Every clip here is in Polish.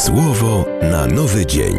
Słowo na nowy dzień.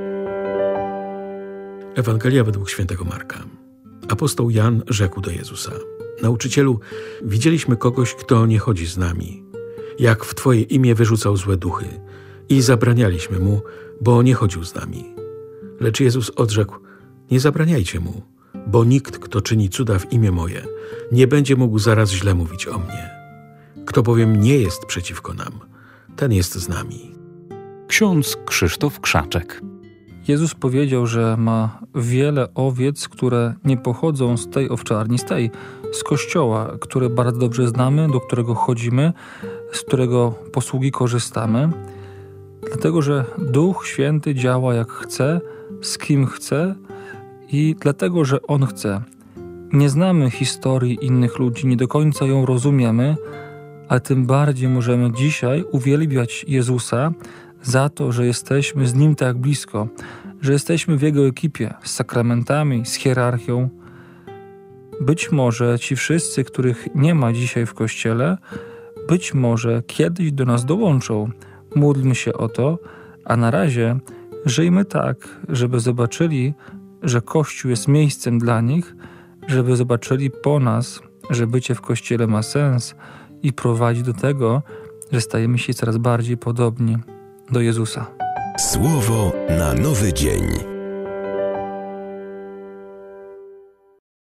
Ewangelia według świętego Marka. Apostoł Jan rzekł do Jezusa: Nauczycielu, widzieliśmy kogoś, kto nie chodzi z nami, jak w Twoje imię wyrzucał złe duchy i zabranialiśmy mu, bo nie chodził z nami. Lecz Jezus odrzekł: Nie zabraniajcie mu, bo nikt, kto czyni cuda w imię moje, nie będzie mógł zaraz źle mówić o mnie. Kto bowiem nie jest przeciwko nam, ten jest z nami. Ksiądz Krzysztof Krzaczek. Jezus powiedział, że ma wiele owiec, które nie pochodzą z tej owczarni, z kościoła, które bardzo dobrze znamy, do którego chodzimy, z którego posługi korzystamy, dlatego że Duch Święty działa jak chce, z kim chce i dlatego, że On chce. Nie znamy historii innych ludzi, nie do końca ją rozumiemy, ale tym bardziej możemy dzisiaj uwielbiać Jezusa za to, że jesteśmy z Nim tak blisko, że jesteśmy w Jego ekipie, z sakramentami, z hierarchią. Być może ci wszyscy, których nie ma dzisiaj w Kościele, być może kiedyś do nas dołączą. Módlmy się o to, a na razie żyjmy tak, żeby zobaczyli, że Kościół jest miejscem dla nich, żeby zobaczyli po nas, że bycie w Kościele ma sens i prowadzi do tego, że stajemy się coraz bardziej podobni do Jezusa. Słowo na nowy dzień.